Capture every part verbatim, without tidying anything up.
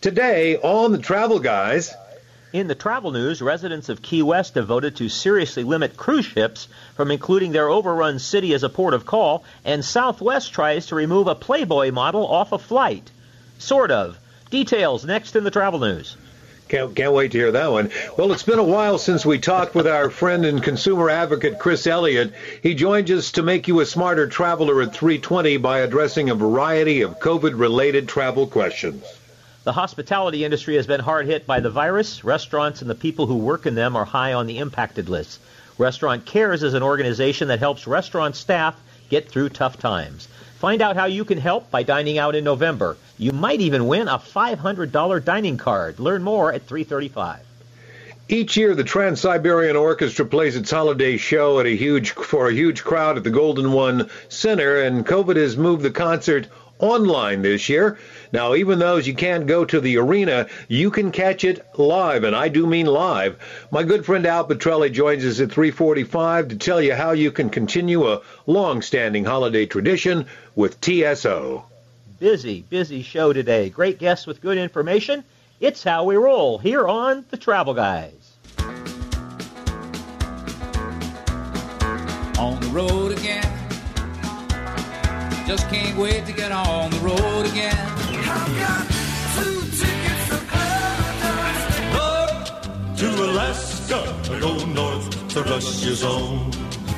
Today on the Travel Guys. In the travel news, residents of Key West have voted to seriously limit cruise ships from including their overrun city as a port of call, and Southwest tries to remove a Playboy model off a flight. Sort of. Details next in the travel news. Can't, can't wait to hear that one. Well, it's been a while since we talked with our friend and consumer advocate, Chris Elliott. He joins us to make you a smarter traveler at three twenty by addressing a variety of COVID-related travel questions. The hospitality industry has been hard hit by the virus. Restaurants and the people who work in them are high on the impacted list. Restaurant Cares is an organization that helps restaurant staff get through tough times. Find out how you can help by dining out in November. You might even win a five hundred dollars dining card. Learn more at three thirty-five. Each year, the Trans-Siberian Orchestra plays its holiday show at a huge for a huge crowd at the Golden One Center, and COVID has moved the concert online this year. Now, even though you can't go to the arena, you can catch it live, and I do mean live. My good friend Al Petrelli joins us at three forty-five to tell you how you can continue a long-standing holiday tradition with T S O. Busy, busy show today. Great guests with good information. It's how we roll here on The Travel Guys. On the road again. Just can't wait to get on the road again. I've got two tickets to paradise. North to Alaska, I go north to Russia's own.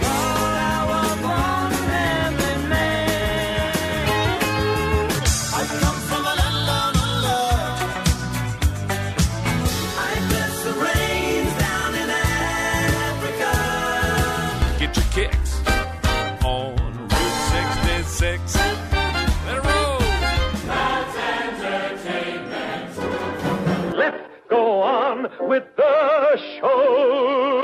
With the show.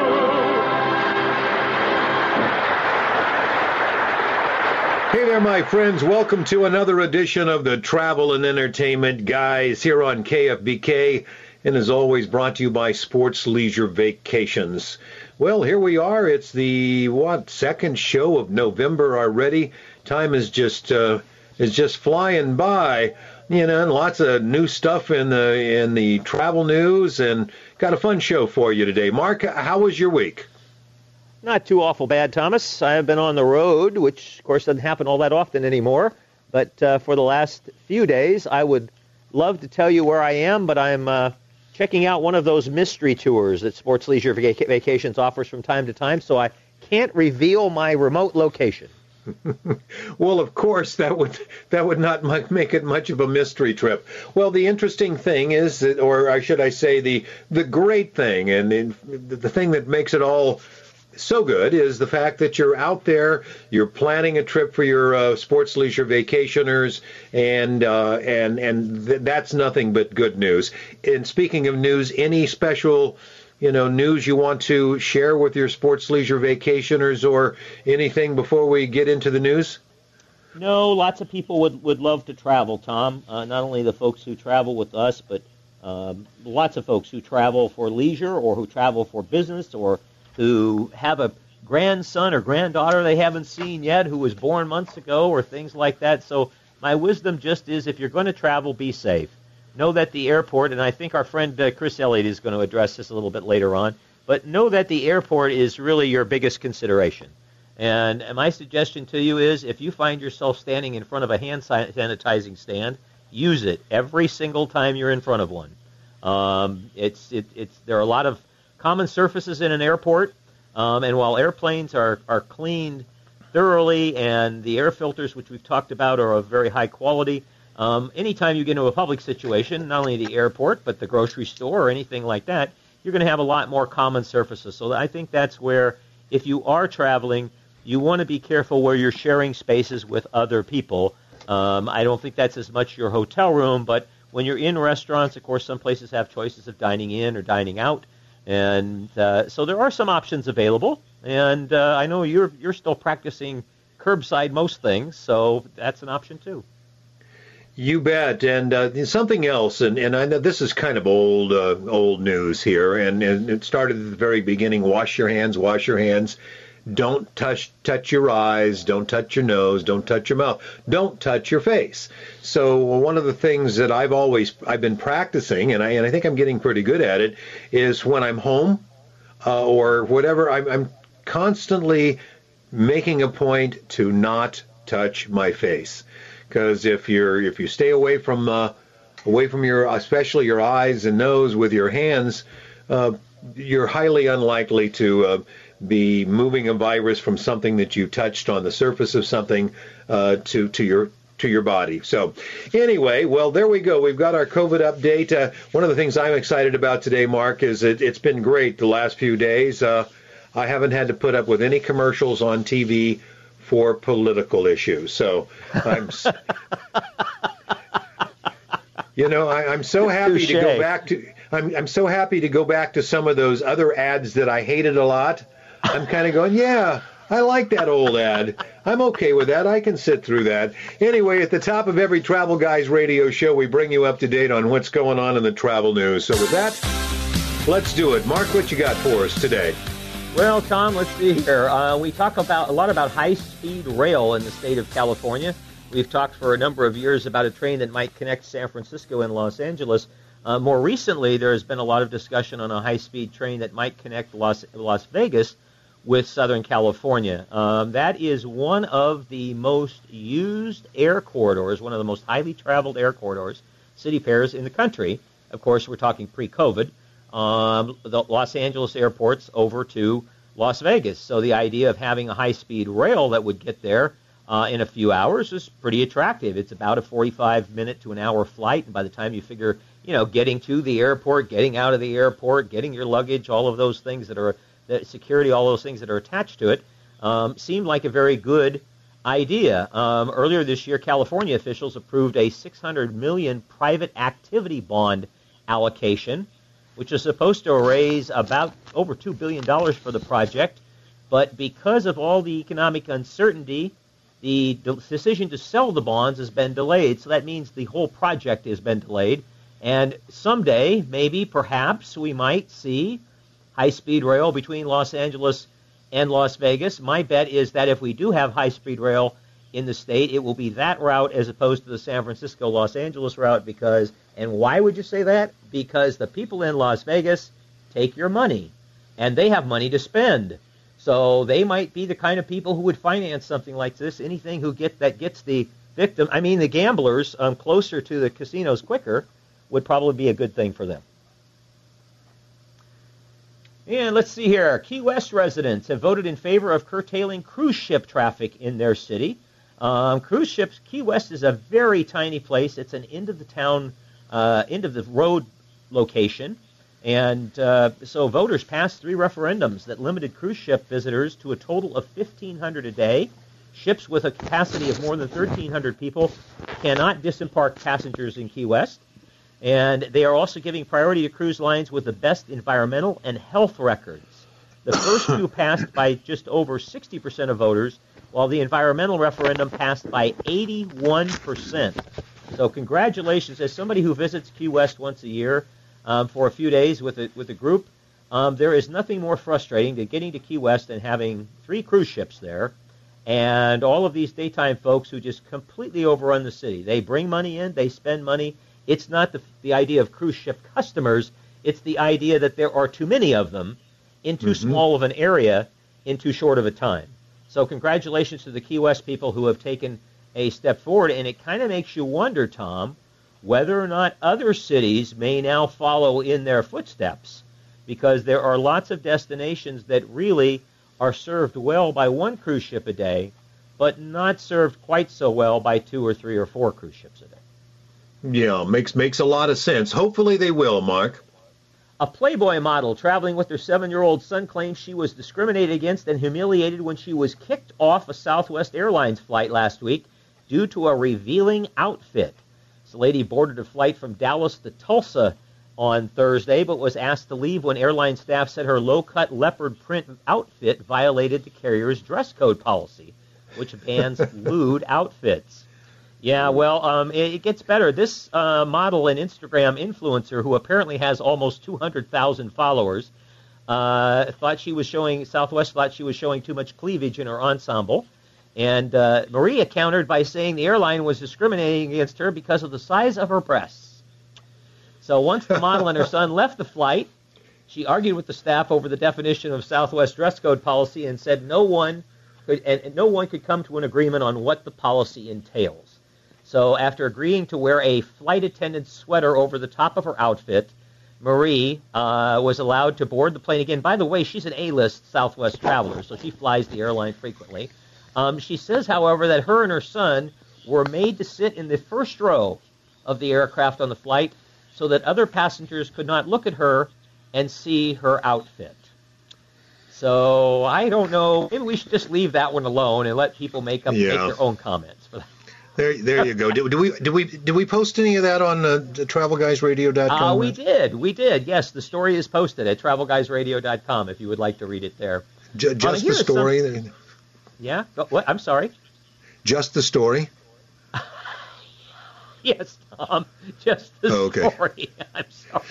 Hey there, my friends. Welcome to another edition of the Travel and Entertainment Guys here on K F B K, and as always brought to you by Sports Leisure Vacations. Well, here we are. It's the, what, second show of November already. Time is just uh, is just flying by. You know, and lots of new stuff in the in the travel news, and got a fun show for you today. Mark, how was your week? Not too awful bad, Thomas. I've been on the road, which, of course, doesn't happen all that often anymore. But uh, for the last few days, I would love to tell you where I am, but I'm uh, checking out one of those mystery tours that Sports Leisure Vac- Vacations offers from time to time, so I can't reveal my remote location. Well, of course, that would that would not make it much of a mystery trip. Well, the interesting thing is, that, or I should I say, the the great thing, and the, the thing that makes it all so good is the fact that you're out there, you're planning a trip for your uh, sports leisure vacationers, and uh, and and th- that's nothing but good news. And speaking of news, any special you know, news you want to share with your sports leisure vacationers or anything before we get into the news? No, lots of people would, would love to travel, Tom. Uh, not only the folks who travel with us, but um, lots of folks who travel for leisure or who travel for business or who have a grandson or granddaughter they haven't seen yet who was born months ago or things like that. So my wisdom just is, if you're going to travel, be safe. Know that the airport, and I think our friend uh, Chris Elliott is going to address this a little bit later on, but know that the airport is really your biggest consideration. And my suggestion to you is, if you find yourself standing in front of a hand sanitizing stand, use it every single time you're in front of one. Um, it's it, it's there are a lot of common surfaces in an airport, um, and while airplanes are, are cleaned thoroughly and the air filters, which we've talked about, are of very high quality, Um, anytime you get into a public situation, not only the airport, but the grocery store or anything like that, you're going to have a lot more common surfaces. So I think that's where, if you are traveling, you want to be careful where you're sharing spaces with other people. Um, I don't think that's as much your hotel room, but when you're in restaurants, of course, some places have choices of dining in or dining out. And uh, so there are some options available. And uh, I know you're you're still practicing curbside most things, so that's an option too. You bet. And uh, something else, and, and I know this is kind of old uh, old news here, and, and it started at the very beginning, wash your hands, wash your hands. don't touch touch your eyes, don't touch your nose, don't touch your mouth, don't touch your face. So one of the things that I've always I've been practicing, and I and I think I'm getting pretty good at it, is when I'm home uh, or whatever, I'm, I'm constantly making a point to not touch my face, because if you're if you stay away from uh, away from your especially your eyes and nose with your hands, uh, you're highly unlikely to uh, be moving a virus from something that you touched on the surface of something uh, to to your to your body. So anyway, well, there we go. We've got our COVID update. Uh, one of the things I'm excited about today, Mark, is it, it's been great the last few days. Uh, I haven't had to put up with any commercials on T V for political issues. So I'm, you know, I, I'm so happy Touché. to go back to. I'm I'm so happy to go back to some of those other ads that I hated a lot. I'm kind of going, yeah, I like that old ad. I'm okay with that. I can sit through that. Anyway, at the top of every Travel Guys radio show, we bring you up to date on what's going on in the travel news. So with that, let's do it. Mark, what you got for us today? Well, Tom, let's see here. Uh, we talk about a lot about high-speed rail in the state of California. We've talked for a number of years about a train that might connect San Francisco and Los Angeles. Uh, more recently, there has been a lot of discussion on a high-speed train that might connect Las, Las Vegas with Southern California. Um, that is one of the most used air corridors, one of the most highly traveled air corridors, city pairs in the country. Of course, we're talking pre-COVID. Um, the Los Angeles airports over to Las Vegas. So the idea of having a high-speed rail that would get there uh, in a few hours is pretty attractive. It's about a forty-five minute to an hour flight, and by the time you figure, you know, getting to the airport, getting out of the airport, getting your luggage, all of those things that are the security, all those things that are attached to it, um, seemed like a very good idea. Um, earlier this year, California officials approved a six hundred million dollars private activity bond allocation, which is supposed to raise about over two billion dollars for the project. But because of all the economic uncertainty, the de- decision to sell the bonds has been delayed. So that means the whole project has been delayed. And someday, maybe, perhaps, we might see high-speed rail between Los Angeles and Las Vegas. My bet is that if we do have high-speed rail in the state, it will be that route as opposed to the San Francisco-Los Angeles route because, and why would you say that? Because the people in Las Vegas take your money, and they have money to spend. So they might be the kind of people who would finance something like this. Anything who get that gets the victim, I mean the gamblers, um, closer to the casinos quicker would probably be a good thing for them. And let's see here. Key West residents have voted in favor of curtailing cruise ship traffic in their city. Um, cruise ships, Key West is a very tiny place. It's an end-of-the-town, uh, end-of-the-road location. And uh, so voters passed three referendums that limited cruise ship visitors to a total of fifteen hundred a day. Ships with a capacity of more than thirteen hundred people cannot disembark passengers in Key West. And they are also giving priority to cruise lines with the best environmental and health records. The first two passed by just over sixty percent of voters, while the environmental referendum passed by eighty-one percent. So congratulations. As somebody who visits Key West once a year um, for a few days with a, with a group, um, there is nothing more frustrating than getting to Key West and having three cruise ships there and all of these daytime folks who just completely overrun the city. They bring money in, they spend money. It's not the, the idea of cruise ship customers. It's the idea that there are too many of them in too mm-hmm. small of an area in too short of a time. So congratulations to the Key West people who have taken a step forward. And it kind of makes you wonder, Tom, whether or not other cities may now follow in their footsteps, because there are lots of destinations that really are served well by one cruise ship a day, but not served quite so well by two or three or four cruise ships a day. Yeah, makes makes a lot of sense. Hopefully they will, Mark. A Playboy model traveling with her seven-year-old son claims she was discriminated against and humiliated when she was kicked off a Southwest Airlines flight last week due to a revealing outfit. This lady boarded a flight from Dallas to Tulsa on Thursday, but was asked to leave when airline staff said her low-cut leopard print outfit violated the carrier's dress code policy, which bans lewd outfits. Yeah, well, um, it, it gets better. This uh, model and Instagram influencer, who apparently has almost two hundred thousand followers, uh, thought she was showing, Southwest thought she was showing too much cleavage in her ensemble. And uh, Maria countered by saying the airline was discriminating against her because of the size of her breasts. So once the model and her son left the flight, she argued with the staff over the definition of Southwest dress code policy and said no one could, and, and no one could come to an agreement on what the policy entails. So after agreeing to wear a flight attendant sweater over the top of her outfit, Marie uh, was allowed to board the plane again. By the way, she's an A-list Southwest traveler, so she flies the airline frequently. Um, she says, however, that her and her son were made to sit in the first row of the aircraft on the flight so that other passengers could not look at her and see her outfit. So I don't know. Maybe we should just leave that one alone and let people make up yeah. make their own comments for that. There, there you go. Do, do we, do we, do we post any of that on uh, travel guys radio dot com? Uh, we did, we did. Yes, the story is posted at travel guys radio dot com if you would like to read it there. J- just uh, the story. Some... Yeah. What? I'm sorry. Just the story. Yes, Tom. Just the oh, okay. story. I'm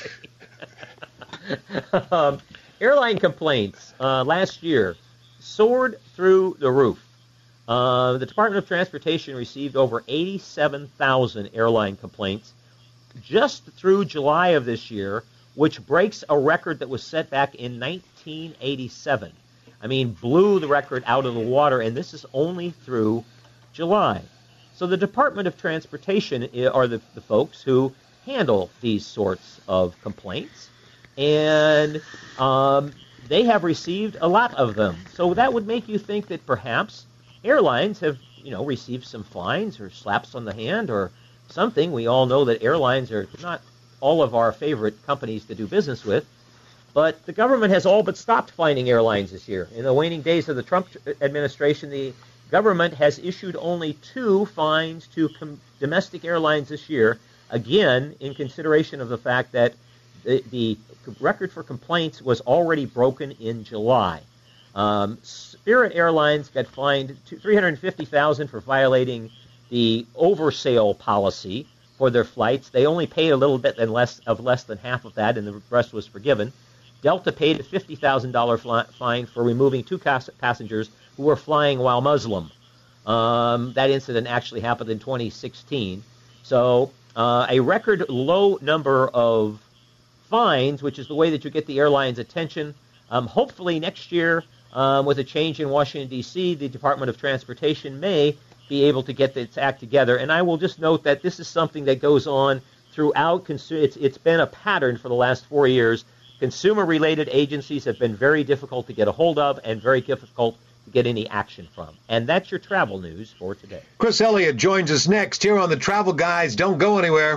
sorry. um, airline complaints uh, last year soared through the roof. Uh, the Department of Transportation received over eighty-seven thousand airline complaints just through July of this year, which breaks a record that was set back in nineteen eighty-seven. I mean, blew the record out of the water, and this is only through July. So the Department of Transportation are the, the folks who handle these sorts of complaints, and um, they have received a lot of them. So that would make you think that perhaps airlines have, you know, received some fines or slaps on the hand or something. We all know that airlines are not all of our favorite companies to do business with, but the government has all but stopped fining airlines this year. In the waning days of the Trump administration, the government has issued only two fines to com- domestic airlines this year, again, in consideration of the fact that the, the record for complaints was already broken in July. Um, Spirit Airlines got fined three hundred fifty thousand dollars for violating the oversale policy for their flights. They only paid a little bit than less of less than half of that, and the rest was forgiven. Delta paid a fifty thousand dollars fly, fine for removing two cas- passengers who were flying while Muslim. Um, that incident actually happened in twenty sixteen. So uh, a record low number of fines, which is the way that you get the airline's attention. Um, hopefully next year, Um, with a change in Washington, D C, the Department of Transportation may be able to get its act together. And I will just note that this is something that goes on throughout. Consu- it's, it's been a pattern for the last four years. Consumer-related agencies have been very difficult to get a hold of and very difficult to get any action from. And that's your travel news for today. Chris Elliott joins us next here on the Travel Guys. Don't go anywhere.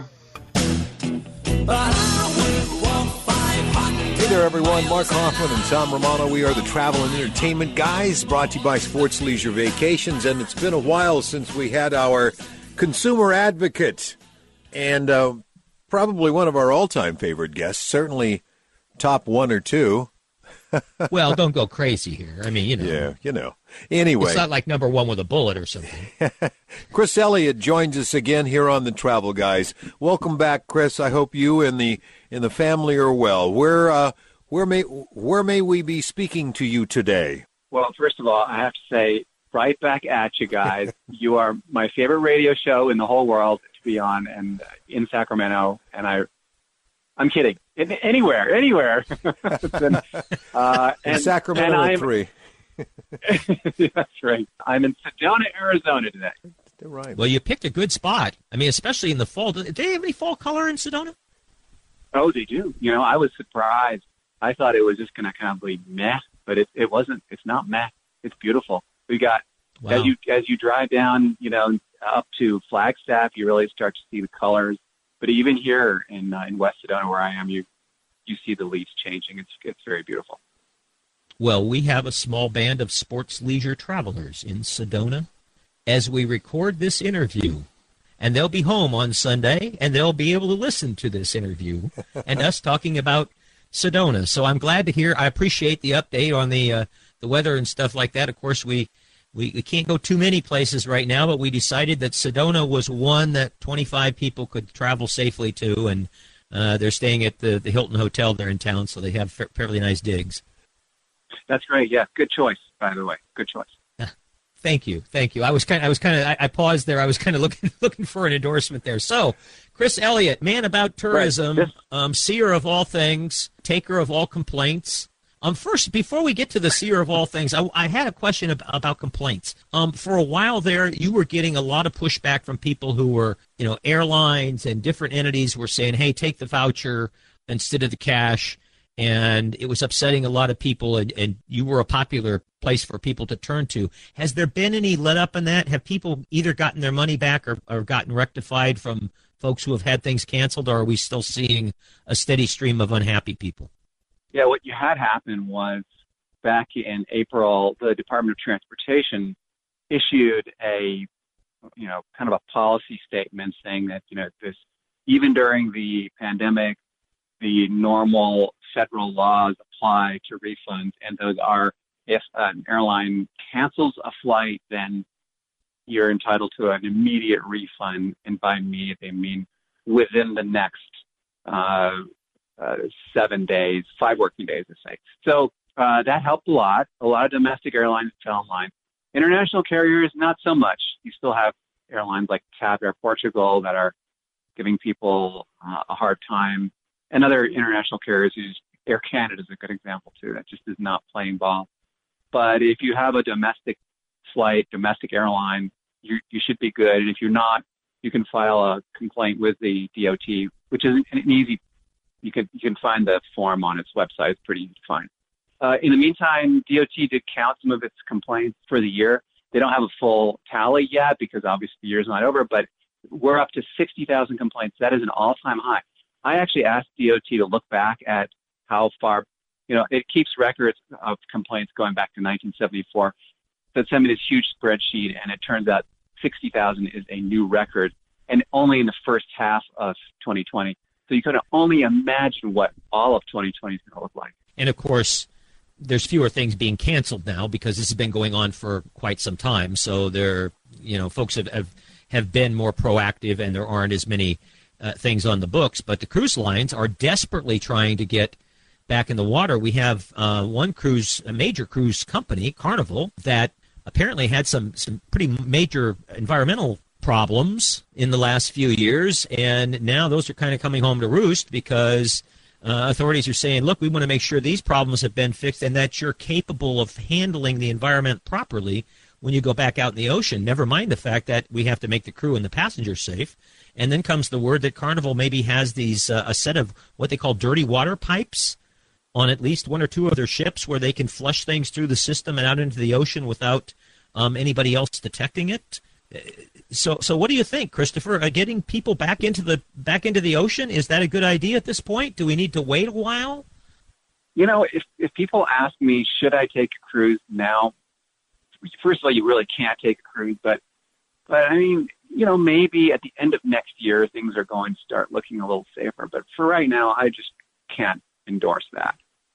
Hey there, everyone. Mark Hoffman and Tom Romano. We are the Travel and Entertainment Guys, brought to you by Sports Leisure Vacations. And it's been a while since we had our consumer advocate and uh, probably one of our all-time favorite guests, certainly top one or two. Well, don't go crazy here. I mean, you know. Yeah, you know. Anyway. It's not like number one with a bullet or something. Chris Elliott joins us again here on the Travel Guys. Welcome back, Chris. I hope you and the and the family are well. Where uh, where may where may we be speaking to you today? Well, first of all, I have to say, right back at you guys. You are my favorite radio show in the whole world to be on, and in Sacramento. And I, I'm kidding. In, anywhere, anywhere. been, uh, and, in Sacramento and three. That's right. I'm in Sedona, Arizona today. Right. Well, you picked a good spot. I mean, especially in the fall. Do they have any fall color in Sedona? Oh, they do. You know, I was surprised. I thought it was just going to kind of be meh, but it, it wasn't. It's not meh. It's beautiful. We got, wow. as you as you drive down, you know, up to Flagstaff, you really start to see the colors. But even here in uh, in West Sedona, where I am, you you see the leaves changing. It's it's very beautiful. Well, we have a small band of sports leisure travelers in Sedona as we record this interview. And they'll be home on Sunday, and they'll be able to listen to this interview and us talking about Sedona. So I'm glad to hear. I appreciate the update on the uh, the weather and stuff like that. Of course, we, we, we can't go too many places right now, but we decided that Sedona was one that twenty-five people could travel safely to, and Uh, they're staying at the, the Hilton Hotel there in town, so they have fa- fairly nice digs. That's great. Yeah, good choice, by the way. Good choice. Thank you, thank you. I was kind, I was kind of, I, I paused there. I was kind of looking, looking for an endorsement there. So, Chris Elliott, man about tourism, right. um, seer of all things, taker of all complaints. Um, first, before we get to the seer of all things, I, I had a question about, about complaints. Um, for a while there, you were getting a lot of pushback from people who were, you know, airlines and different entities were saying, "Hey, take the voucher instead of the cash." And it was upsetting a lot of people, and, and you were a popular place for people to turn to. Has there been any let up in that? Have people either gotten their money back or, or gotten rectified from folks who have had things canceled, or are we still seeing a steady stream of unhappy people? Yeah, what you had happen was back in April, the Department of Transportation issued a, you know, kind of a policy statement saying that, you know, this, even during the pandemic, the normal federal laws apply to refunds, and those are, if an airline cancels a flight, then you're entitled to an immediate refund. And by immediate, they mean within the next uh, uh, seven days, five working days, let's say. So uh, that helped a lot. A lot of domestic airlines fell in line. International carriers, not so much. You still have airlines like TAP Air Portugal that are giving people uh, a hard time. And other international carriers, use Air Canada is a good example too. That just is not playing ball. But if you have a domestic flight, domestic airline, you you should be good. And if you're not, you can file a complaint with the D O T, which is an easy. You can you can find the form on its website. It's pretty easy to find. Uh, in the meantime, D O T did count some of its complaints for the year. They don't have a full tally yet because obviously the year's not over. But we're up to sixty thousand complaints. That is an all-time high. I actually asked D O T to look back at how far, you know, it keeps records of complaints going back to nineteen seventy-four. So it sent me this huge spreadsheet, and it turns out sixty thousand is a new record, and only in the first half of twenty twenty. So you can only imagine what all of twenty twenty is going to look like. And, of course, there's fewer things being canceled now because this has been going on for quite some time. So there, you know, folks have, have, have been more proactive, and there aren't as many Uh, things on the books, but the cruise lines are desperately trying to get back in the water. We have uh, one cruise, a major cruise company, Carnival, that apparently had some, some pretty major environmental problems in the last few years, and now those are kind of coming home to roost because uh, authorities are saying, look, we want to make sure these problems have been fixed and that you're capable of handling the environment properly when you go back out in the ocean, never mind the fact that we have to make the crew and the passengers safe. And then comes the word that Carnival maybe has these uh, a set of what they call dirty water pipes on at least one or two of their ships where they can flush things through the system and out into the ocean without um, anybody else detecting it. So, so what do you think, Christopher? Uh, getting people back into the back into the ocean, is that a good idea at this point? Do we need to wait a while? You know, if if people ask me, should I take a cruise now? First of all, you really can't take a cruise, but but I mean, you know, maybe at the end of next year, things are going to start looking a little safer. But for right now, I just can't endorse that.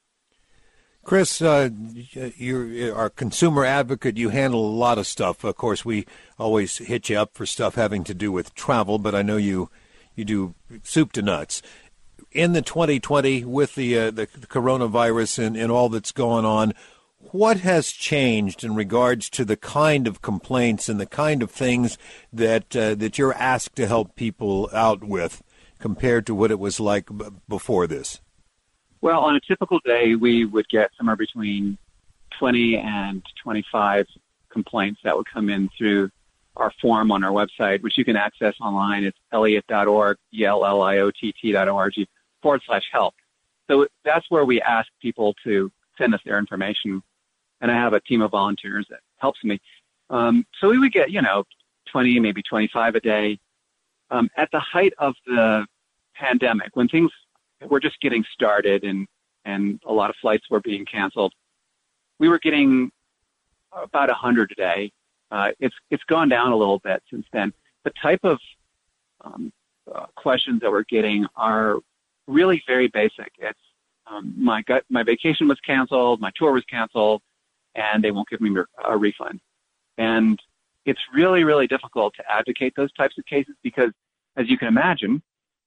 Chris, uh, you're our consumer advocate. You handle a lot of stuff. Of course, we always hit you up for stuff having to do with travel, but I know you you do soup to nuts. In the twenty twenty, with the uh, the coronavirus and, and all that's going on, what has changed in regards to the kind of complaints and the kind of things that uh, that you're asked to help people out with compared to what it was like b- before this? Well, on a typical day, we would get somewhere between twenty and twenty-five complaints that would come in through our form on our website, which you can access online. It's elliott dot org, E L L I O T T dot O R G forward slash help. So that's where we ask people to send us their information. And I have a team of volunteers that helps me. Um, so we would get, you know, twenty, maybe twenty-five a day. Um, at the height of the pandemic, when things were just getting started and, and a lot of flights were being canceled, we were getting about one hundred a day. Uh, it's it's gone down a little bit since then. The type of um, uh, questions that we're getting are really very basic. It's um, my gut, my vacation was canceled, my tour was canceled, and they won't give me a refund. And it's really, really difficult to advocate those types of cases because, as you can imagine,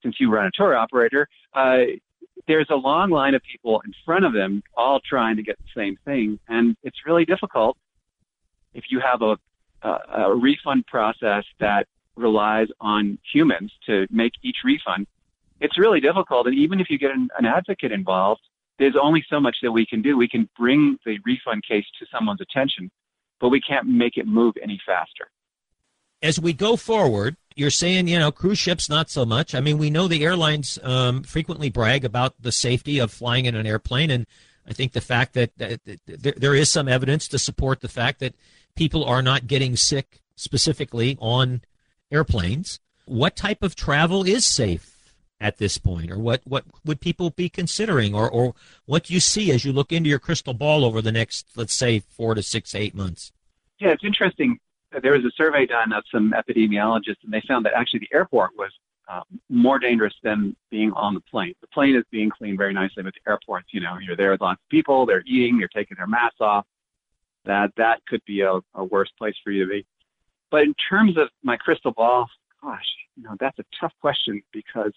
since you run a tour operator, uh, there's a long line of people in front of them all trying to get the same thing. And it's really difficult if you have a, a, a refund process that relies on humans to make each refund. It's really difficult. And even if you get an, an advocate involved, there's only so much that we can do. We can bring the refund case to someone's attention, but we can't make it move any faster. As we go forward, you're saying, you know, cruise ships, not so much. I mean, we know the airlines um, frequently brag about the safety of flying in an airplane, and I think the fact that, that, that there is some evidence to support the fact that people are not getting sick specifically on airplanes. What type of travel is safe at this point, or what, what would people be considering, or, or what do you see as you look into your crystal ball over the next, let's say, four to six, eight months? Yeah, it's interesting. There was a survey done of some epidemiologists, and they found that actually the airport was um, more dangerous than being on the plane. The plane is being cleaned very nicely, but the airports, you know, you're there with lots of people, they're eating, they're taking their masks off. That that could be a, a worse place for you to be. But in terms of my crystal ball, gosh, you know, that's a tough question because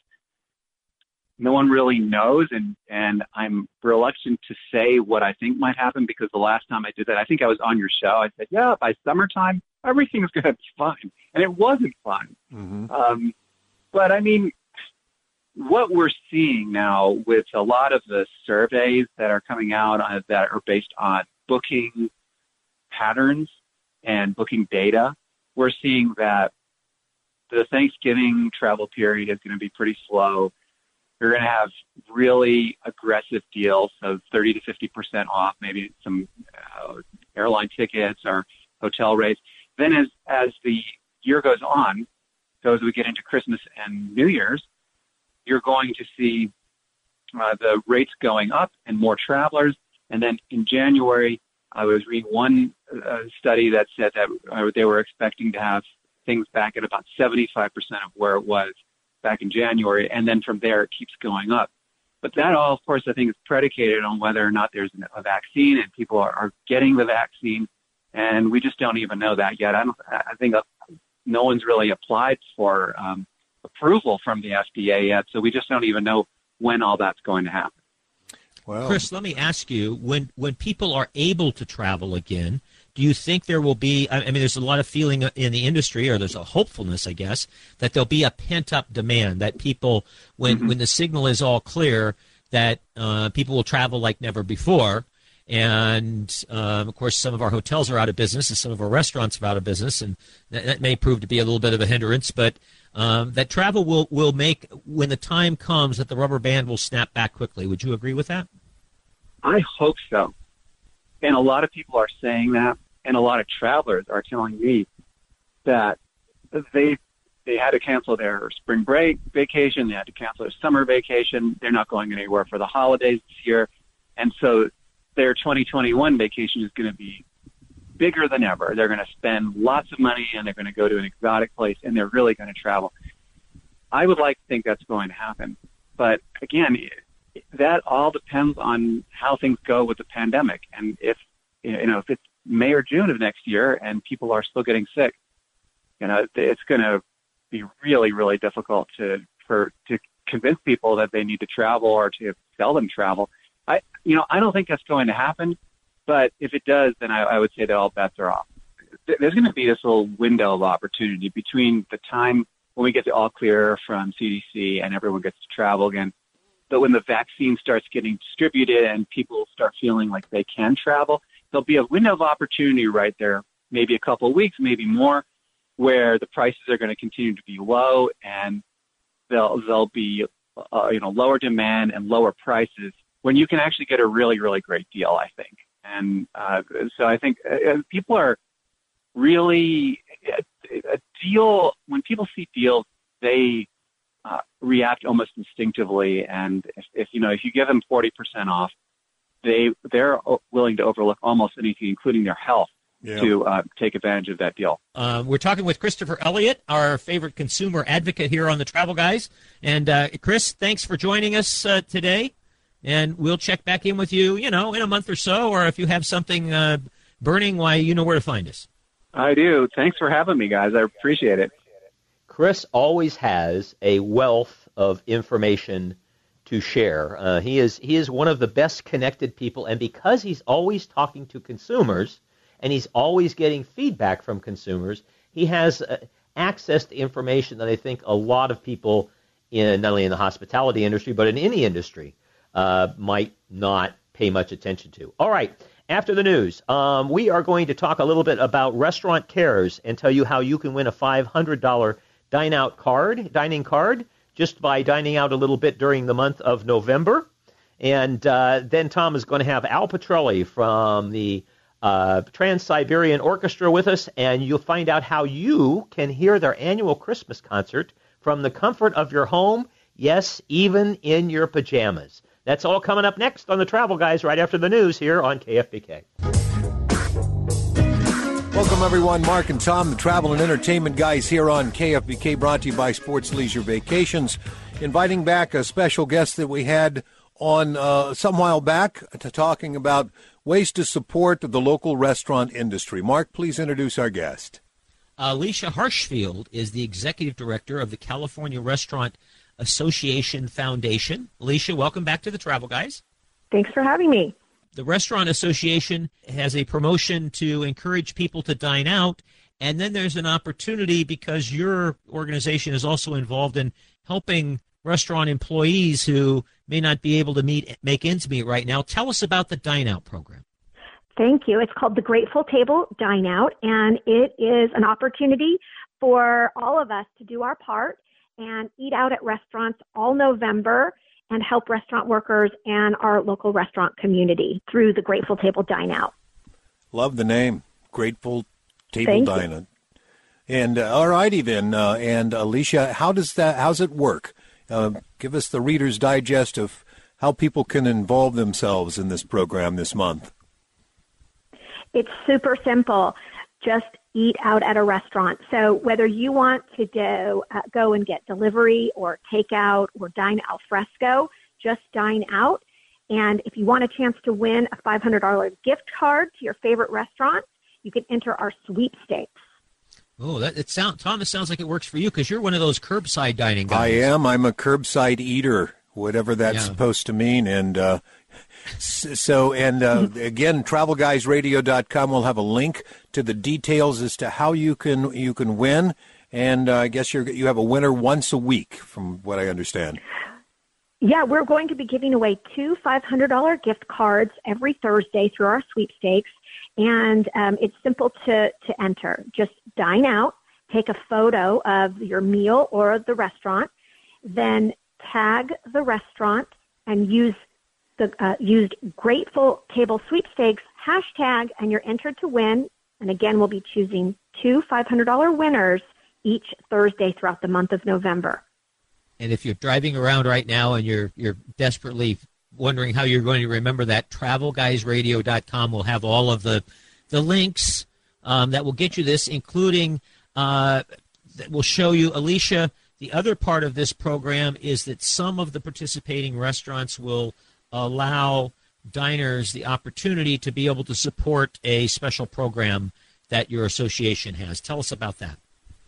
no one really knows, and, and I'm reluctant to say what I think might happen because the last time I did that, I think I was on your show. I said, yeah, by summertime, everything's going to be fine. And it wasn't fine. Mm-hmm. Um, but, I mean, what we're seeing now with a lot of the surveys that are coming out on, that are based on booking patterns and booking data, we're seeing that the Thanksgiving travel period is going to be pretty slow. You're going to have really aggressive deals, so thirty to fifty percent off, maybe some uh, airline tickets or hotel rates. Then as, as the year goes on, so as we get into Christmas and New Year's, you're going to see uh, the rates going up and more travelers. And then in January, I was reading one uh, study that said that uh, they were expecting to have things back at about seventy-five percent of where it was back in January, and then from there it keeps going up. But that all, of course, I think is predicated on whether or not there's a vaccine and people are, are getting the vaccine, and we just don't even know that yet. I don't. I think uh, no one's really applied for um, approval from the F D A yet, so we just don't even know when all that's going to happen. Well, Chris, let me ask you, when when people are able to travel again, do you think there will be, I mean, there's a lot of feeling in the industry, or there's a hopefulness, I guess, that there'll be a pent-up demand, that people, when, mm-hmm. when the signal is all clear, that uh, people will travel like never before. And, um, of course, some of our hotels are out of business, and some of our restaurants are out of business, and that, that may prove to be a little bit of a hindrance. But um, that travel will, will make, when the time comes, that the rubber band will snap back quickly. Would you agree with that? I hope so. And a lot of people are saying that. And a lot of travelers are telling me that they they had to cancel their spring break vacation, they had to cancel their summer vacation, they're not going anywhere for the holidays this year, and so their twenty twenty-one vacation is going to be bigger than ever. They're going to spend lots of money, and they're going to go to an exotic place, and they're really going to travel. I would like to think that's going to happen, but again, that all depends on how things go with the pandemic, and if you know if it's May or June of next year and people are still getting sick, you know, it's going to be really, really difficult to, for, to convince people that they need to travel or to sell them travel. I, you know, I don't think that's going to happen, but if it does, then I, I would say that all bets are off. There's going to be this little window of opportunity between the time when we get the all clear from C D C and everyone gets to travel again, but when the vaccine starts getting distributed and people start feeling like they can travel, there'll be a window of opportunity right there, maybe a couple of weeks, maybe more, where the prices are going to continue to be low, and there'll there'll be uh, you know lower demand and lower prices when you can actually get a really really great deal, I think. And uh, so I think uh, people are really a deal when people see deals, they uh, react almost instinctively. And if, if you know if you give them forty percent off, They they're willing to overlook almost anything, including their health, yeah. to uh, take advantage of that deal. Uh, we're talking with Christopher Elliott, our favorite consumer advocate here on the Travel Guys. And uh, Chris, thanks for joining us uh, today. And we'll check back in with you, you know, in a month or so, or if you have something uh, burning, why, you know where to find us. I do. Thanks for having me, guys. I appreciate it. Chris always has a wealth of information to share. Uh, he is he is one of the best connected people, and because he's always talking to consumers and he's always getting feedback from consumers, he has uh, access to information that I think a lot of people in not only in the hospitality industry but in any industry uh, might not pay much attention to. All right. After the news, um, we are going to talk a little bit about Restaurant Cares and tell you how you can win a five hundred dollars dine-out card, dining card, just by dining out a little bit during the month of November. And uh, then Tom is going to have Al Petrelli from the uh, Trans-Siberian Orchestra with us, and you'll find out how you can hear their annual Christmas concert from the comfort of your home, yes, even in your pajamas. That's all coming up next on The Travel Guys right after the news here on K F B K. Welcome, everyone. Mark and Tom, the Travel and Entertainment Guys here on K F B K, brought to you by Sports Leisure Vacations. Inviting back a special guest that we had on uh, some while back to talking about ways to support the local restaurant industry. Mark, please introduce our guest. Alicia Harshfield is the executive director of the California Restaurant Association Foundation. Alicia, welcome back to the Travel Guys. Thanks for having me. The Restaurant Association has a promotion to encourage people to dine out, and then there's an opportunity because your organization is also involved in helping restaurant employees who may not be able to meet make ends meet right now. Tell us about the Dine Out program. Thank you. It's called the Grateful Table Dine Out, and it is an opportunity for all of us to do our part and eat out at restaurants all November and help restaurant workers and our local restaurant community through the Grateful Table Dine Out. Love the name, Grateful Table Thank Dine you. Out. And uh, all righty then, uh, and Alicia, how does that? How's it work? Uh, give us the Reader's Digest of how people can involve themselves in this program this month. It's super simple. Just eat out at a restaurant. So whether you want to do, uh, go and get delivery or takeout or dine al fresco, just dine out. And if you want a chance to win a five hundred dollars gift card to your favorite restaurant, you can enter our sweepstakes. Oh, that it sound, Tom, it sounds like it works for you because you're one of those curbside dining guys. I am. I'm a curbside eater, whatever that's Yeah. supposed to mean. And uh, so, and uh, again, travel guys radio dot com will have a link to the details as to how you can you can win. And uh, I guess you're, you have a winner once a week, from what I understand. Yeah, we're going to be giving away two five hundred dollars gift cards every Thursday through our sweepstakes. And um, it's simple to, to enter. Just dine out, take a photo of your meal or the restaurant, then tag the restaurant and use the uh, used Grateful Table Sweepstakes hashtag, and you're entered to win. And again, we'll be choosing two five hundred dollars winners each Thursday throughout the month of November. And if you're driving around right now and you're you're desperately wondering how you're going to remember that, travel guys radio dot com will have all of the the links um, that will get you this, including uh, that will show you, Alicia, the other part of this program is that some of the participating restaurants will allow diners the opportunity to be able to support a special program that your association has. Tell us about that.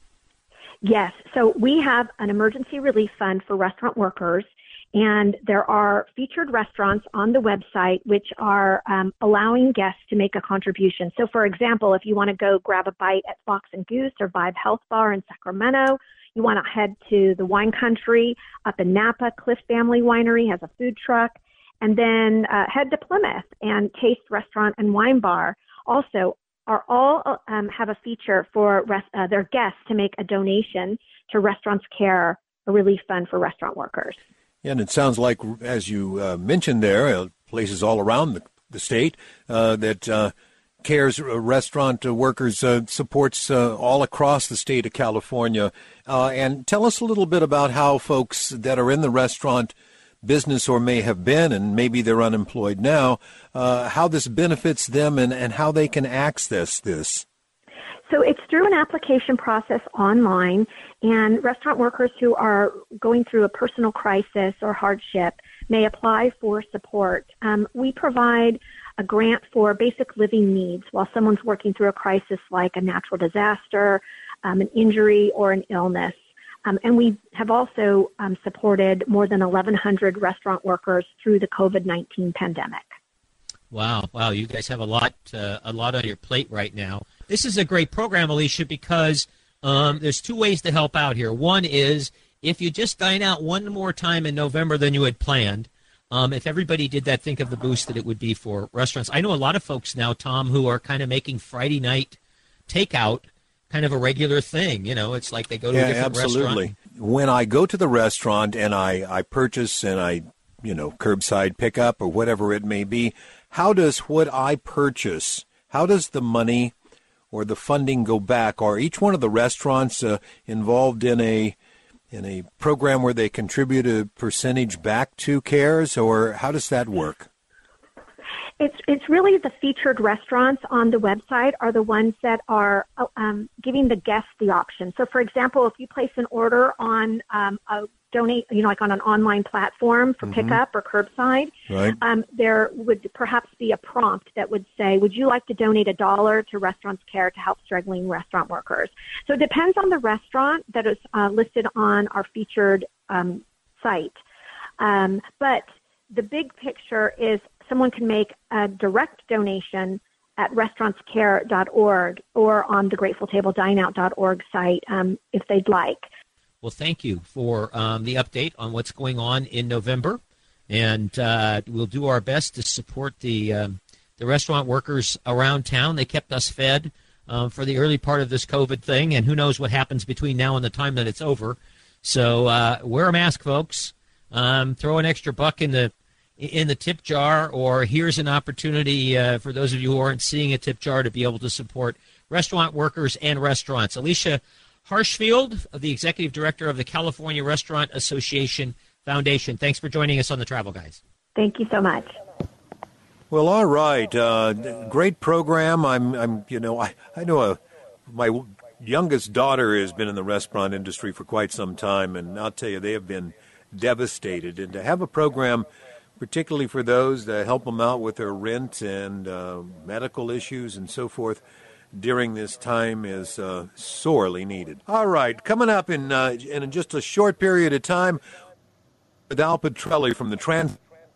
Yes. So we have an emergency relief fund for restaurant workers, and there are featured restaurants on the website which are um, allowing guests to make a contribution. So, for example, if you want to go grab a bite at Fox and Goose or Vibe Health Bar in Sacramento, you want to head to the Wine Country up in Napa. Cliff Family Winery has a food truck. And then uh, head to Plymouth and Taste Restaurant and Wine Bar also are all um, have a feature for rest, uh, their guests to make a donation to Restaurants Care, a relief fund for restaurant workers. And it sounds like, as you uh, mentioned there, uh, places all around the, the state uh, that uh, CARES uh, restaurant uh, workers uh, supports uh, all across the state of California. Uh, and tell us a little bit about how folks that are in the restaurant business or may have been, and maybe they're unemployed now, uh, how this benefits them and, and how they can access this. So it's through an application process online, and restaurant workers who are going through a personal crisis or hardship may apply for support. Um, we provide a grant for basic living needs while someone's working through a crisis like a natural disaster, um, an injury, or an illness. Um, and we have also um, supported more than eleven hundred restaurant workers through the COVID nineteen pandemic. Wow, wow! You guys have a lot, uh, a lot on your plate right now. This is a great program, Alicia, because um, there's two ways to help out here. One is if you just dine out one more time in November than you had planned. Um, if everybody did that, think of the boost that it would be for restaurants. I know a lot of folks now, Tom, who are kind of making Friday night takeout kind of a regular thing. You know, it's like they go to yeah, a different absolutely. restaurant. When I go to the restaurant and I, I purchase and I, you know, curbside pickup or whatever it may be, how does what I purchase, how does the money or the funding go back? Are each one of the restaurants uh, involved in a in a program where they contribute a percentage back to CARES, or how does that work? It's it's really the featured restaurants on the website are the ones that are um, giving the guests the option. So, for example, if you place an order on um, a donate, you know, like on an online platform for mm-hmm. pickup or curbside, right. um, there would perhaps be a prompt that would say, would you like to donate a dollar to Restaurants Care to help struggling restaurant workers? So it depends on the restaurant that is uh, listed on our featured um, site. Um, but the big picture is someone can make a direct donation at restaurants care dot org or on the grateful table dine out dot org site um, if they'd like. Well, thank you for um, the update on what's going on in November, and uh, we'll do our best to support the um, the restaurant workers around town. They kept us fed um, for the early part of this COVID thing, and who knows what happens between now and the time that it's over. So uh, wear a mask, folks. Um, throw an extra buck in the in the tip jar, or here's an opportunity uh, for those of you who aren't seeing a tip jar to be able to support restaurant workers and restaurants. Alicia Harshfield, the Executive Director of the California Restaurant Association Foundation. Thanks for joining us on the Travel Guys. Thank you so much. Well, all right. Uh, great program. I'm, I'm, you know, I, I know a, my youngest daughter has been in the restaurant industry for quite some time, and I'll tell you, they have been devastated. And to have a program, particularly for those that help them out with their rent and uh, medical issues and so forth during this time, is uh, sorely needed. All right, coming up in uh, in just a short period of time, with Al Petrelli from the Trans,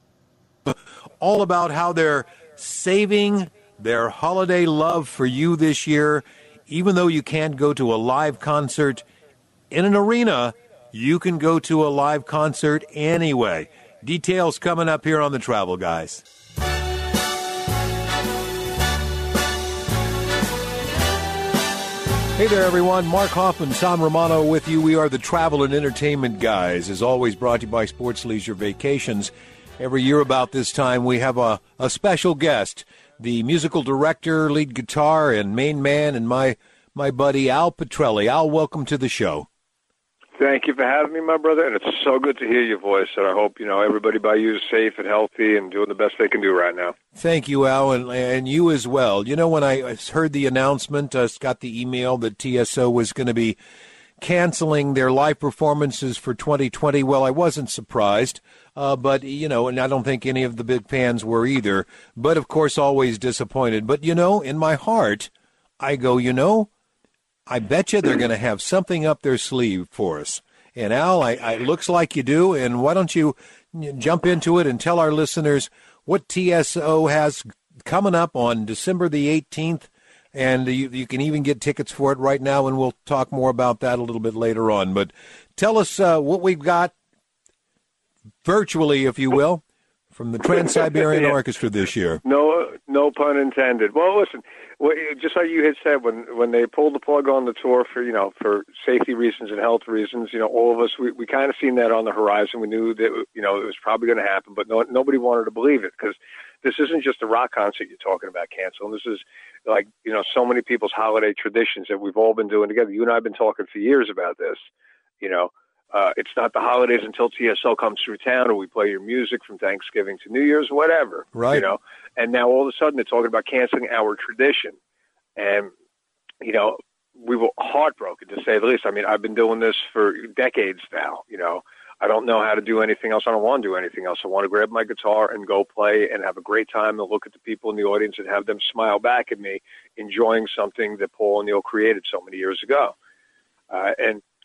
all about how they're saving their holiday love for you this year. Even though you can't go to a live concert in an arena, you can go to a live concert anyway. Details coming up here on the Travel Guys. Hey there, everyone. Mark Hoffman, Tom Romano with you. We are the Travel and Entertainment Guys, as always brought to you by Sports Leisure Vacations. Every year about this time, we have a, a special guest, the musical director, lead guitar, and main man, and my, my buddy Al Petrelli. Al, welcome to the show. Thank you for having me, my brother, and it's so good to hear your voice, and I hope, you know, everybody by you is safe and healthy and doing the best they can do right now. Thank you, Al, and, and you as well. You know, when I heard the announcement, I uh, got the email that T S O was going to be canceling their live performances for twenty twenty, well, I wasn't surprised, uh, but, you know, and I don't think any of the big fans were either, but, of course, always disappointed. But, you know, in my heart, I go, you know, I bet you they're going to have something up their sleeve for us. And, Al, I, I looks like you do, and why don't you jump into it and tell our listeners what T S O has coming up on December the eighteenth, and you, you can even get tickets for it right now, and we'll talk more about that a little bit later on. But tell us uh, what we've got virtually, if you will, from the Trans-Siberian yeah. Orchestra this year. No, no pun intended. Well, listen. Well, just like you had said, when when they pulled the plug on the tour for, you know, for safety reasons and health reasons, you know, all of us, we, we kind of seen that on the horizon. We knew that, you know, it was probably going to happen, but no, nobody wanted to believe it, because this isn't just a rock concert you're talking about canceling. This is like, you know, so many people's holiday traditions that we've all been doing together. You and I have been talking for years about this, you know. Uh, it's not the holidays until T S O comes through town, or we play your music from Thanksgiving to New Year's, whatever. Right. You know, and now all of a sudden they're talking about canceling our tradition. And, you know, we were heartbroken, to say the least. I mean, I've been doing this for decades now. You know, I don't know how to do anything else. I don't want to do anything else. I want to grab my guitar and go play and have a great time and look at the people in the audience and have them smile back at me, enjoying something that Paul O'Neill created so many years ago. Uh, and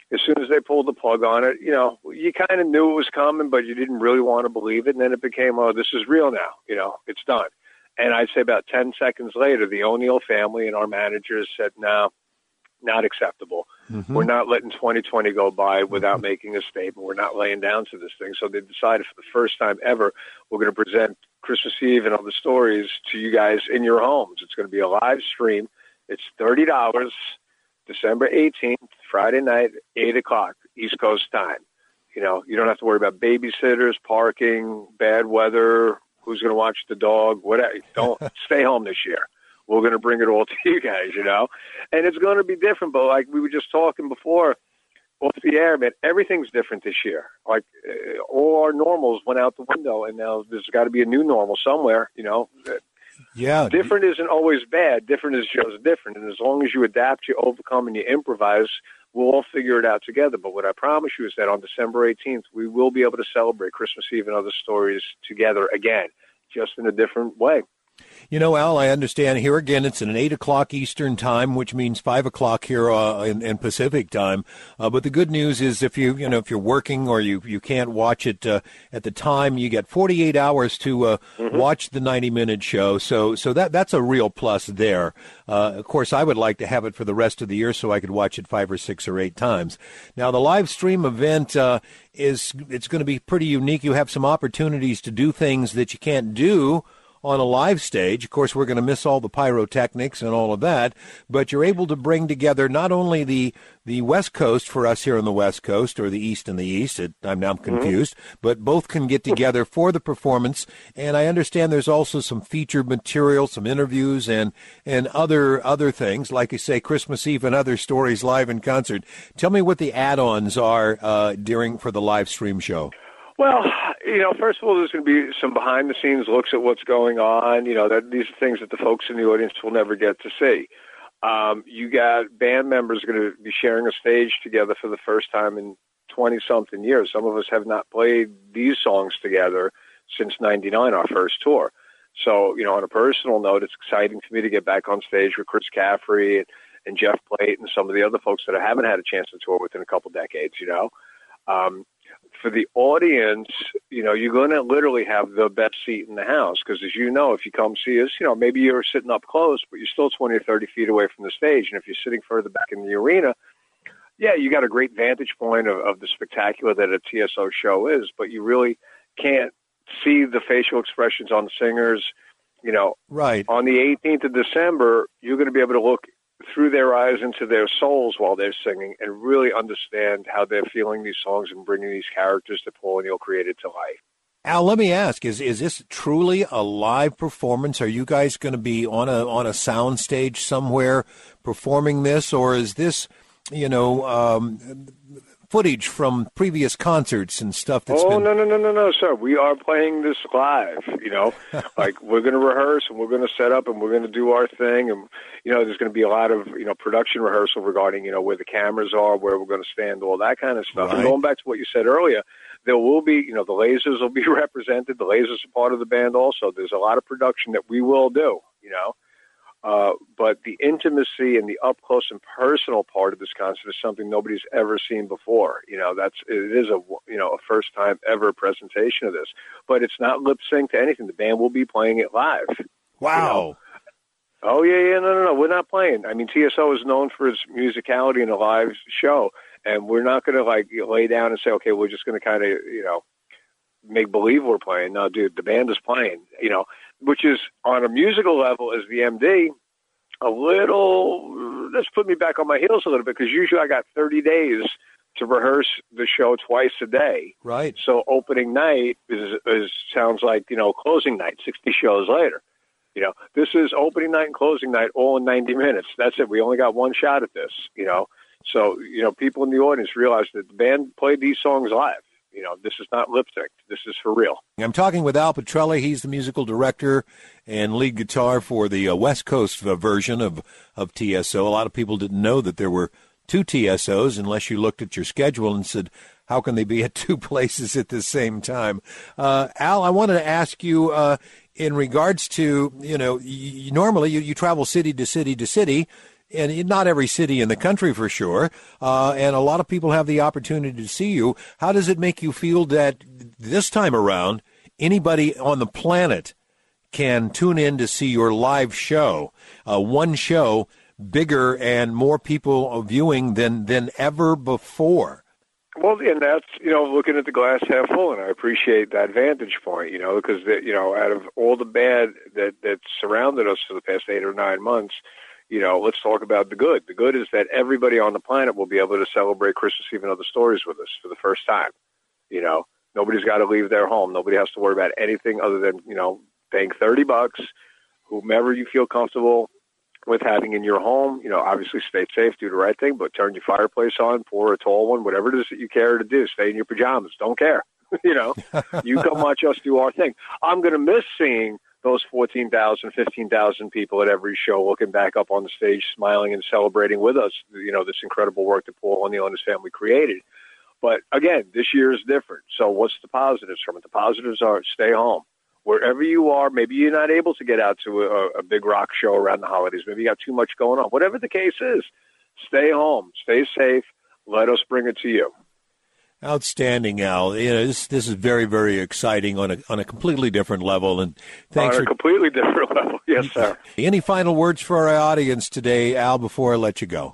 as soon as they pulled the plug on it, you know, you kind of knew it was coming, but you didn't really want to believe it. And then it became, oh, this is real now. You know, it's done. And I'd say about ten seconds later, the O'Neill family and our managers said, no, not acceptable. Mm-hmm. We're not letting twenty twenty go by without mm-hmm. making a statement. We're not laying down to this thing. So they decided for the first time ever, we're going to present Christmas Eve and other stories to you guys in your homes. It's going to be a live stream. It's thirty dollars, December eighteenth, Friday night, eight o'clock, East Coast time. You know, you don't have to worry about babysitters, parking, bad weather, who's going to watch the dog, whatever. Don't stay home this year. We're going to bring it all to you guys, you know. And it's going to be different, but like we were just talking before off the air, man, everything's different this year. Like uh, all our normals went out the window, and now there's got to be a new normal somewhere, you know. Yeah. Different isn't always bad. Different is just different. And as long as you adapt, you overcome, and you improvise, we'll all figure it out together. But what I promise you is that on December eighteenth, we will be able to celebrate Christmas Eve and other stories together again, just in a different way. You know, Al, I understand here again, it's at an eight o'clock Eastern time, which means five o'clock here uh, in, in Pacific time. Uh, but the good news is if you, you know, if you're working or you, you can't watch it uh, at the time, you get forty-eight hours to uh, mm-hmm. watch the ninety minute show. So, so that, that's a real plus there. Uh, of course, I would like to have it for the rest of the year so I could watch it five or six or eight times. Now, the live stream event, uh, is, it's going to be pretty unique. You have some opportunities to do things that you can't do on a live stage. Of course, we're going to miss all the pyrotechnics and all of that, but you're able to bring together not only the the West Coast for us here on the West Coast, or the East and the East, it, I'm now confused, mm-hmm. but both can get together for the performance. And I understand there's also some featured material, some interviews, and and other other things, like you say, Christmas Eve and other stories live in concert. Tell me what the add-ons are uh, during for the live stream show. Well, you know, first of all, there's going to be some behind-the-scenes looks at what's going on. You know, that these are things that the folks in the audience will never get to see. Um, you got band members going to be sharing a stage together for the first time in twenty-something years. Some of us have not played these songs together since ninety-nine, our first tour. So, you know, on a personal note, it's exciting for me to get back on stage with Chris Caffrey and, and Jeff Plate and some of the other folks that I haven't had a chance to tour with in a couple decades, you know. Um, For the audience, you know, you're going to literally have the best seat in the house because, as you know, if you come see us, you know, maybe you're sitting up close, but you're still twenty or thirty feet away from the stage. And if you're sitting further back in the arena, yeah, you got a great vantage point of, of the spectacular that a T S O show is, but you really can't see the facial expressions on the singers. You know, right. On the eighteenth of December, you're going to be able to look through their eyes into their souls while they're singing and really understand how they're feeling these songs and bringing these characters that Paul O'Neill created to life. Al, let me ask, is is this truly a live performance? Are you guys going to be on a on a sound stage somewhere performing this, or is this, you know, um, footage from previous concerts and stuff that's oh, been... no, no, no, no, no, sir. We are playing this live, you know. Like, we're going to rehearse, and we're going to set up, and we're going to do our thing. And, you know, there's going to be a lot of, you know, production rehearsal regarding, you know, where the cameras are, where we're going to stand, all that kind of stuff. Right. And going back to what you said earlier, there will be, you know, the lasers will be represented. The lasers are part of the band also. There's a lot of production that we will do, you know. Uh, but the intimacy and the up close and personal part of this concert is something nobody's ever seen before. You know, that's, it is a, you know, a first time ever presentation of this, but it's not lip sync to anything. The band will be playing it live. Wow. You know? Oh yeah, yeah, no, no, no. We're not playing. I mean, T S O is known for its musicality in a live show, and we're not going to like lay down and say, okay, we're just going to kind of, you know, make believe we're playing. No, dude, the band is playing, you know, which is on a musical level as the M D, a little, let's put me back on my heels a little bit, because usually I got thirty days to rehearse the show twice a day. Right. So opening night is, is sounds like, you know, closing night, sixty shows later. You know, this is opening night and closing night all in ninety minutes. That's it. We only got one shot at this, you know. So, you know, people in the audience realize that the band played these songs live. You know, this is not lip sync. This is for real. I'm talking with Al Pitrelli. He's the musical director and lead guitar for the uh, West Coast uh, version of, of T S O. A lot of people didn't know that there were two T S Os unless you looked at your schedule and said, how can they be at two places at the same time? Uh, Al, I wanted to ask you, uh, in regards to, you know, you, normally you, you travel city to city to city. and not every city in the country for sure, uh, and a lot of people have the opportunity to see you. How does it make you feel that this time around anybody on the planet can tune in to see your live show? Uh, one show, bigger and more people viewing than, than ever before. Well, and that's, you know, looking at the glass half full, and I appreciate that vantage point, you know, because, you know, out of all the bad that, that surrounded us for the past eight or nine months, you know, let's talk about the good. The good is that everybody on the planet will be able to celebrate Christmas Eve and other stories with us for the first time. You know, nobody's got to leave their home. Nobody has to worry about anything other than, you know, paying thirty bucks, whomever you feel comfortable with having in your home. You know, obviously stay safe, do the right thing, but turn your fireplace on, pour a tall one, whatever it is that you care to do. Stay in your pajamas. Don't care. You know, you come watch us do our thing. I'm going to miss seeing those fourteen thousand, fifteen thousand people at every show looking back up on the stage, smiling and celebrating with us, you know, this incredible work that Paul O'Neill and his family created. But again, this year is different. So what's the positives from it? The positives are stay home. Wherever you are, maybe you're not able to get out to a, a big rock show around the holidays. Maybe you got too much going on. Whatever the case is, stay home, stay safe. Let us bring it to you. Outstanding, Al. You know, this this is very, very exciting on a on a completely different level. And thanks on a for completely different level. Yes, sir. Any final words for our audience today, Al, before I let you go?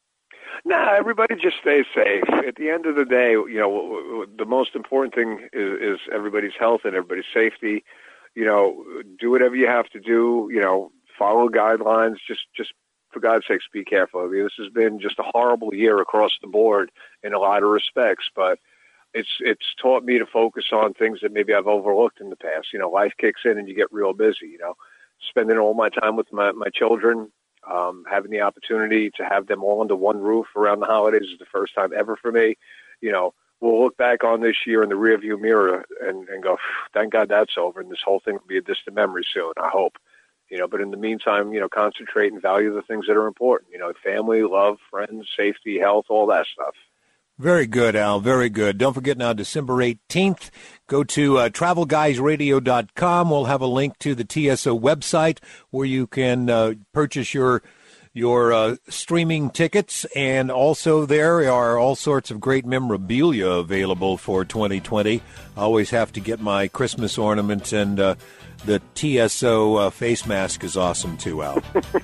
Nah, everybody just stay safe. At the end of the day, you know, the most important thing is, is everybody's health and everybody's safety. You know, do whatever you have to do. You know, follow guidelines. Just, just for God's sakes, be careful. I mean, this has been just a horrible year across the board in a lot of respects, but it's it's taught me to focus on things that maybe I've overlooked in the past. You know, life kicks in and you get real busy. You know, spending all my time with my my children. Um, having the opportunity to have them all under one roof around the holidays is the first time ever for me. You know, we'll look back on this year in the rearview mirror and, and go, thank God that's over, and this whole thing will be a distant memory soon, I hope. You know, but in the meantime, you know, concentrate and value the things that are important. You know, family, love, friends, safety, health, all that stuff. Very good, Al. Very good. Don't forget now, December eighteenth, go to uh, travel guys radio dot com. We'll have a link to the T S O website where you can uh, purchase your your uh, streaming tickets. And also there are all sorts of great memorabilia available for twenty twenty. I always have to get my Christmas ornament, and uh, the T S O uh, face mask is awesome too, Al.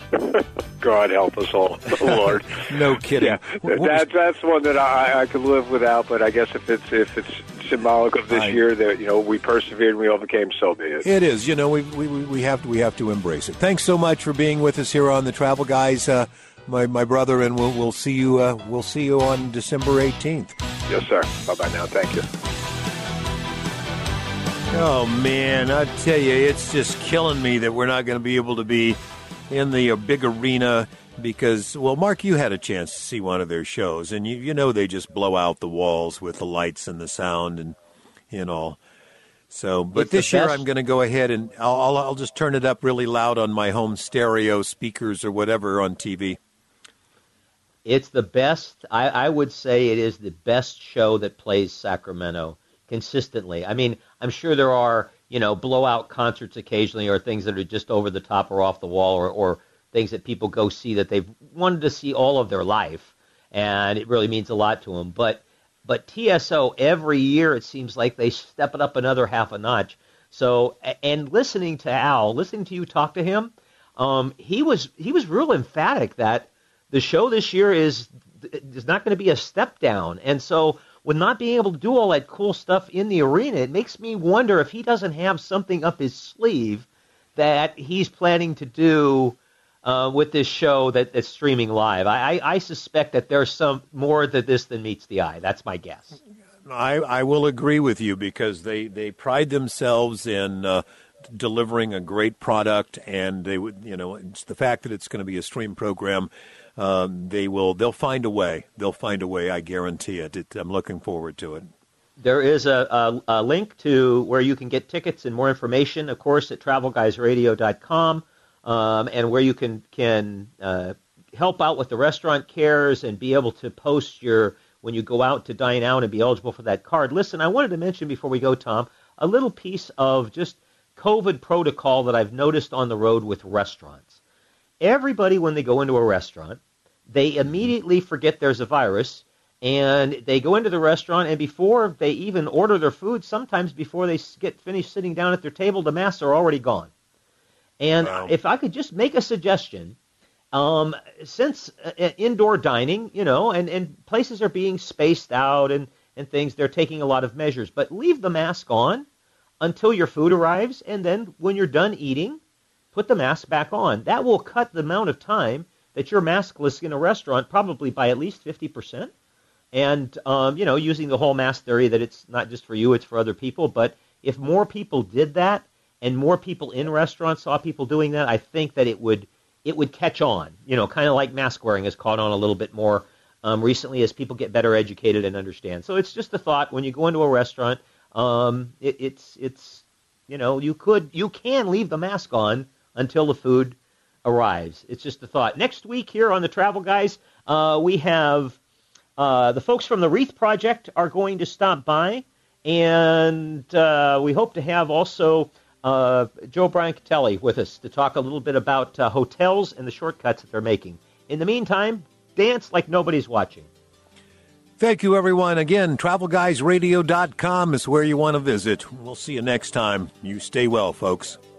God help us all, Lord. No kidding. Yeah, that, that's one that I, I could live without. But I guess if it's if it's symbolic of this I, year that you know we persevered and we overcame, so be it. It is. You know, we we we have to we have to embrace it. Thanks so much for being with us here on the Travel Guys, uh, my my brother, and we'll we'll see you uh, we'll see you on December eighteenth. Yes, sir. Bye bye now. Thank you. Oh man, I tell you, it's just killing me that we're not going to be able to be in the uh, big arena because, well, Mark, you had a chance to see one of their shows, and you you know they just blow out the walls with the lights and the sound and and all. So, but it's this year I'm going to go ahead and I'll, I'll I'll just turn it up really loud on my home stereo speakers or whatever on T V. It's the best. I, I would say it is the best show that plays Sacramento consistently. I mean, I'm sure there are, you know, blowout concerts occasionally or things that are just over the top or off the wall or, or things that people go see that they've wanted to see all of their life, and it really means a lot to them. But but T S O, every year it seems like they step it up another half a notch. So, and listening to Al, listening to you talk to him, um, he was he was real emphatic that the show this year is is not going to be a step down. And so with not being able to do all that cool stuff in the arena, it makes me wonder if he doesn't have something up his sleeve that he's planning to do uh, with this show that, that's streaming live. I, I, I suspect that there's some more to this than meets the eye. That's my guess. I, I will agree with you because they, they pride themselves in uh, delivering a great product, and they would, you know, it's the fact that it's going to be a stream program. Um, they will. They'll find a way. They'll find a way. I guarantee it. it I'm looking forward to it. There is a, a, a link to where you can get tickets and more information, of course, at travel guys radio dot com, um, and where you can can uh, help out with the restaurant cares and be able to post your when you go out to dine out and be eligible for that card. Listen, I wanted to mention before we go, Tom, a little piece of just COVID protocol that I've noticed on the road with restaurants. everybody, when they go into a restaurant, they immediately forget there's a virus, and they go into the restaurant, and before they even order their food, sometimes before they get finished sitting down at their table, the masks are already gone. And wow. if I could just make a suggestion, um, since uh, indoor dining, you know, and, and places are being spaced out and, and things, they're taking a lot of measures, but leave the mask on until your food arrives, and then when you're done eating, put the mask back on. That will cut the amount of time that you're maskless in a restaurant probably by at least fifty percent. And, um, you know, using the whole mask theory that it's not just for you, it's for other people. But if more people did that and more people in restaurants saw people doing that, I think that it would it would catch on, you know, kind of like mask wearing has caught on a little bit more um, recently as people get better educated and understand. So it's just a thought when you go into a restaurant, um, it, it's, it's, you know, you could, you can leave the mask on until the food arrives. It's just a thought. Next week here on the Travel Guys, uh, we have uh, the folks from the Wreath Project are going to stop by, and uh, we hope to have also uh, Joe Brancatelli with us to talk a little bit about uh, hotels and the shortcuts that they're making. In the meantime, dance like nobody's watching. Thank you, everyone. Again, travel guys radio dot com is where you want to visit. We'll see you next time. You stay well, folks.